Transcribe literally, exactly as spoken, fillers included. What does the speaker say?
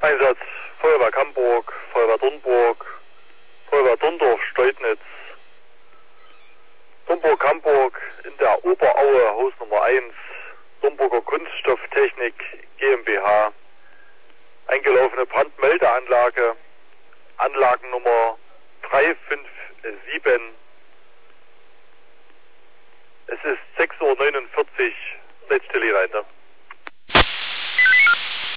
Einsatz Feuerwehr Camburg, Feuerwehr Dornburg, Feuerwehr Dorndorf, Steutnitz, Dornburg Camburg in der Oberaue, Haus Nummer eins, Dornburger Kunststofftechnik GmbH, eingelaufene Brandmeldeanlage, Anlagennummer drei fünf sieben. Es ist sechs Uhr neunundvierzig, Leitstelle rein.